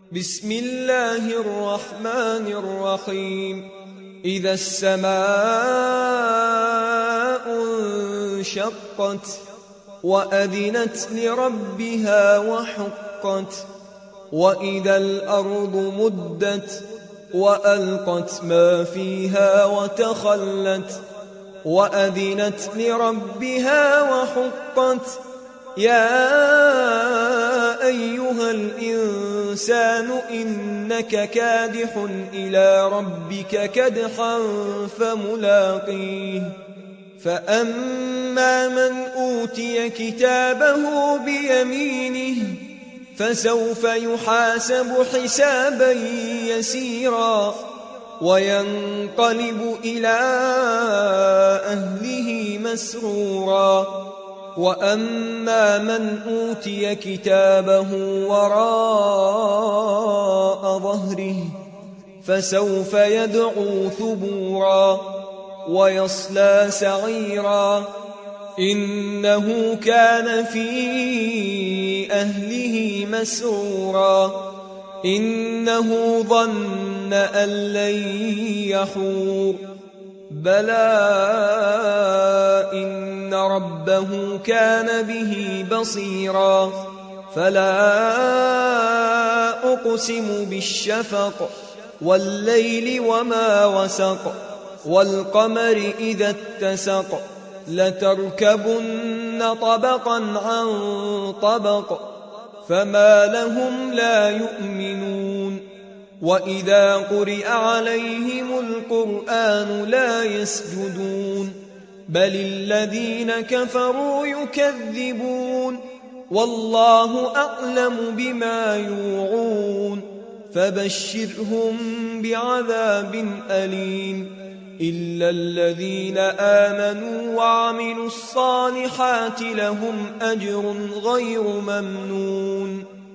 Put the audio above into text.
بسم الله الرحمن الرحيم. إذا السماء انشقت وأذنت لربها وحقت وإذا الأرض مدت وألقت ما فيها وتخلت وأذنت لربها وحقت يا أيها الإنسان إنك كادح إلى ربك كدحا فملاقيه فأما من أوتي كتابه بيمينه فسوف يحاسب حسابا يسيرا وينقلب إلى أهله مسرورا وأما من أوتي كتابه وراء ظهره فسوف يدعو ثبورا ويصلى سعيرا إنه كان في أهله مسرورا إنه ظن أن لن يحور بلى إن ربه كان به بصيرا فلا أقسم بالشفق والليل وما وسق والقمر إذا اتسق لتركبن طبقا عن طبق فما لهم لا يؤمنون وإذا قرئ عليهم القرآن لا يسجدون بل الذين كفروا يكذبون والله أعلم بما يوعون فبشرهم بعذاب أليم إلا الذين آمنوا وعملوا الصالحات لهم أجر غير ممنون